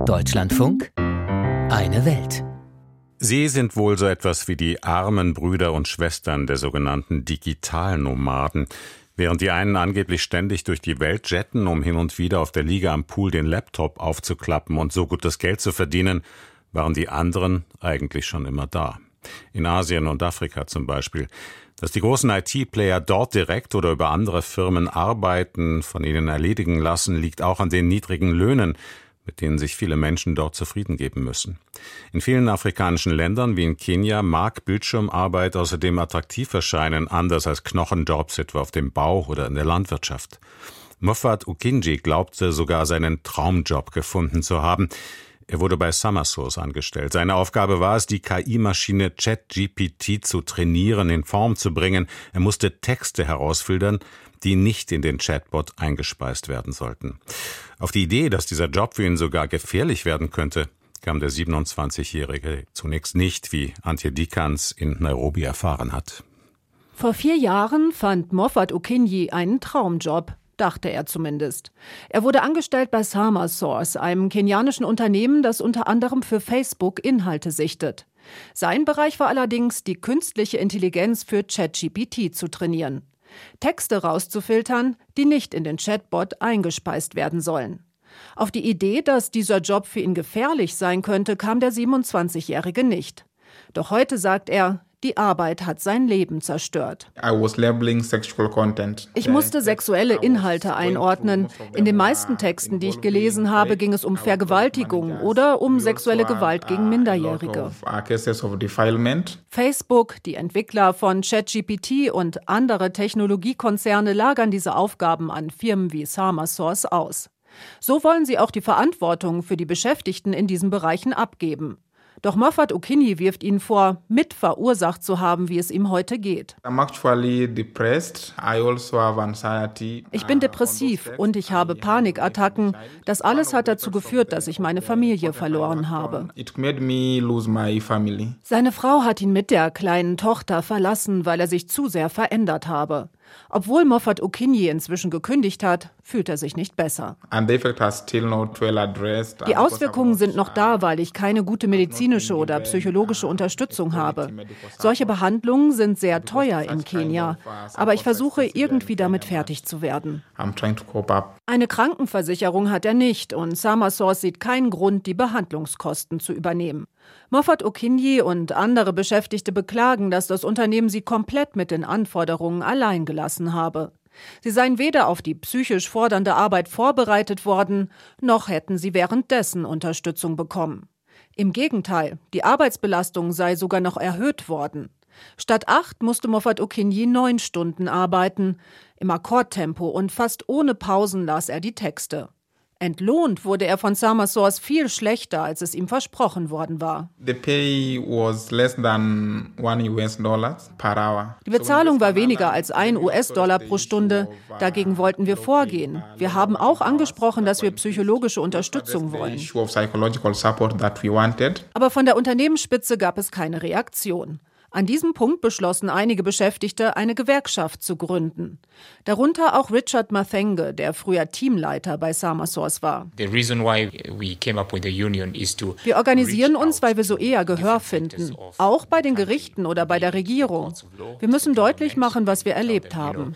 Deutschlandfunk, eine Welt. Sie sind wohl so etwas wie die armen Brüder und Schwestern der sogenannten Digitalnomaden. Während die einen angeblich ständig durch die Welt jetten, um hin und wieder auf der Liege am Pool den Laptop aufzuklappen und so gutes Geld zu verdienen, waren die anderen eigentlich schon immer da. In Asien und Afrika zum Beispiel. Dass die großen IT-Player dort direkt oder über andere Firmen Arbeiten von ihnen erledigen lassen, liegt auch an den niedrigen Löhnen, mit denen sich viele Menschen dort zufrieden geben müssen. In vielen afrikanischen Ländern wie in Kenia mag Bildschirmarbeit außerdem attraktiv erscheinen, anders als Knochenjobs etwa auf dem Bau oder in der Landwirtschaft. Moffat Okinji glaubte sogar seinen Traumjob gefunden zu haben. Er wurde bei Summersource angestellt. Seine Aufgabe war es, die KI-Maschine ChatGPT zu trainieren, in Form zu bringen. Er musste Texte herausfiltern, die nicht in den Chatbot eingespeist werden sollten. Auf die Idee, dass dieser Job für ihn sogar gefährlich werden könnte, kam der 27-Jährige zunächst nicht, wie Antje Dikans in Nairobi erfahren hat. Vor 4 Jahren fand Moffat Okinji einen Traumjob, dachte er zumindest. Er wurde angestellt bei Summersource, einem kenianischen Unternehmen, das unter anderem für Facebook Inhalte sichtet. Sein Bereich war allerdings, die künstliche Intelligenz für ChatGPT zu trainieren. Texte rauszufiltern, die nicht in den Chatbot eingespeist werden sollen. Auf die Idee, dass dieser Job für ihn gefährlich sein könnte, kam der 27-Jährige nicht. Doch heute sagt er, die Arbeit hat sein Leben zerstört. Ich musste sexuelle Inhalte einordnen. In den meisten Texten, die ich gelesen habe, ging es um Vergewaltigung oder um sexuelle Gewalt gegen Minderjährige. Facebook, die Entwickler von ChatGPT und andere Technologiekonzerne lagern diese Aufgaben an Firmen wie Summersource aus. So wollen sie auch die Verantwortung für die Beschäftigten in diesen Bereichen abgeben. Doch Moffat Okinji wirft ihnen vor, mitverursacht zu haben, wie es ihm heute geht. Ich bin depressiv und ich habe Panikattacken. Das alles hat dazu geführt, dass ich meine Familie verloren habe. Seine Frau hat ihn mit der kleinen Tochter verlassen, weil er sich zu sehr verändert habe. Obwohl Moffat Okinji inzwischen gekündigt hat, fühlt er sich nicht besser. Die Auswirkungen sind noch da, weil ich keine gute medizinische oder psychologische Unterstützung habe. Solche Behandlungen sind sehr teuer in Kenia, aber ich versuche irgendwie damit fertig zu werden. Eine Krankenversicherung hat er nicht und Summersource sieht keinen Grund, die Behandlungskosten zu übernehmen. Moffat Okinji und andere Beschäftigte beklagen, dass das Unternehmen sie komplett mit den Anforderungen allein gelassen habe. Sie seien weder auf die psychisch fordernde Arbeit vorbereitet worden, noch hätten sie währenddessen Unterstützung bekommen. Im Gegenteil, die Arbeitsbelastung sei sogar noch erhöht worden. Statt 8 musste Moffat Okinji 9 Stunden arbeiten. Im Akkordtempo und fast ohne Pausen las er die Texte. Entlohnt wurde er von Summersource viel schlechter, als es ihm versprochen worden war. Die Bezahlung war weniger als $1 pro Stunde. Dagegen wollten wir vorgehen. Wir haben auch angesprochen, dass wir psychologische Unterstützung wollen. Aber von der Unternehmensspitze gab es keine Reaktion. An diesem Punkt beschlossen einige Beschäftigte, eine Gewerkschaft zu gründen. Darunter auch Richard Mathenge, der früher Teamleiter bei Summersource war. Wir organisieren uns, weil wir so eher Gehör finden, auch bei den Gerichten oder bei der Regierung. Wir müssen deutlich machen, was wir erlebt haben.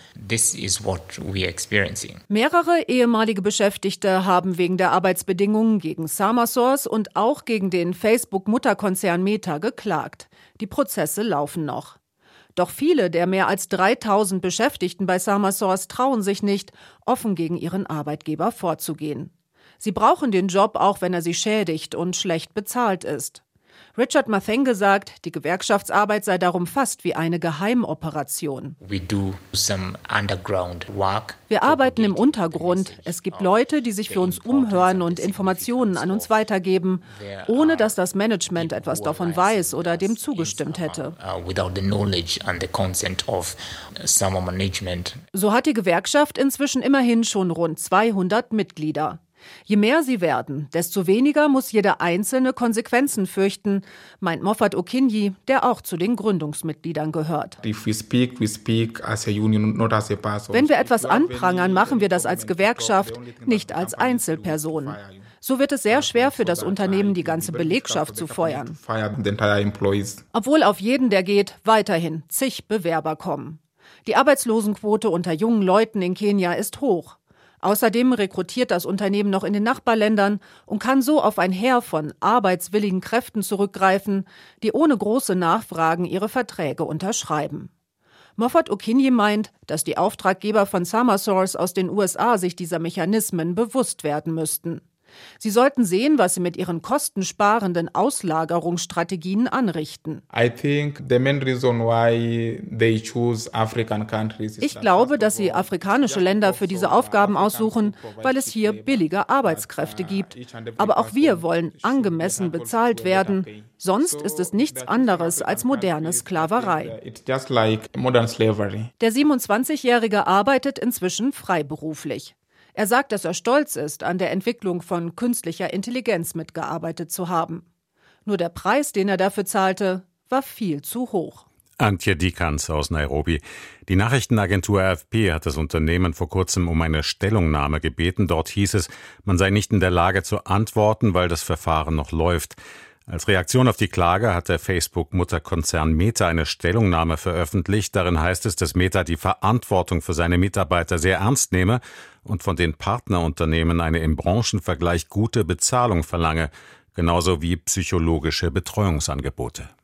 Mehrere ehemalige Beschäftigte haben wegen der Arbeitsbedingungen gegen Summersource und auch gegen den Facebook-Mutterkonzern Meta geklagt. Die Prozesse laufen noch. Doch viele der mehr als 3000 Beschäftigten bei Summersource trauen sich nicht, offen gegen ihren Arbeitgeber vorzugehen. Sie brauchen den Job, auch wenn er sie schädigt und schlecht bezahlt ist. Richard Mathenge sagt, die Gewerkschaftsarbeit sei darum fast wie eine Geheimoperation. Wir arbeiten im Untergrund. Es gibt Leute, die sich für uns umhören und Informationen an uns weitergeben, ohne dass das Management etwas davon weiß oder dem zugestimmt hätte. So hat die Gewerkschaft inzwischen immerhin schon rund 200 Mitglieder. Je mehr sie werden, desto weniger muss jeder Einzelne Konsequenzen fürchten, meint Moffat Okinji, der auch zu den Gründungsmitgliedern gehört. Wenn wir etwas anprangern, machen wir das als Gewerkschaft, nicht als Einzelperson. So wird es sehr schwer für das Unternehmen, die ganze Belegschaft zu feuern. Obwohl auf jeden, der geht, weiterhin zig Bewerber kommen. Die Arbeitslosenquote unter jungen Leuten in Kenia ist hoch. Außerdem rekrutiert das Unternehmen noch in den Nachbarländern und kann so auf ein Heer von arbeitswilligen Kräften zurückgreifen, die ohne große Nachfragen ihre Verträge unterschreiben. Moffat Okinyi meint, dass die Auftraggeber von Summersource aus den USA sich dieser Mechanismen bewusst werden müssten. Sie sollten sehen, was sie mit ihren kostensparenden Auslagerungsstrategien anrichten. Ich glaube, dass sie afrikanische Länder für diese Aufgaben aussuchen, weil es hier billige Arbeitskräfte gibt. Aber auch wir wollen angemessen bezahlt werden. Sonst ist es nichts anderes als moderne Sklaverei. Der 27-Jährige arbeitet inzwischen freiberuflich. Er sagt, dass er stolz ist, an der Entwicklung von künstlicher Intelligenz mitgearbeitet zu haben. Nur der Preis, den er dafür zahlte, war viel zu hoch. Antje Dikans aus Nairobi. Die Nachrichtenagentur AFP hat das Unternehmen vor kurzem um eine Stellungnahme gebeten. Dort hieß es, man sei nicht in der Lage zu antworten, weil das Verfahren noch läuft. Als Reaktion auf die Klage hat der Facebook-Mutterkonzern Meta eine Stellungnahme veröffentlicht. Darin heißt es, dass Meta die Verantwortung für seine Mitarbeiter sehr ernst nehme und von den Partnerunternehmen eine im Branchenvergleich gute Bezahlung verlange, genauso wie psychologische Betreuungsangebote.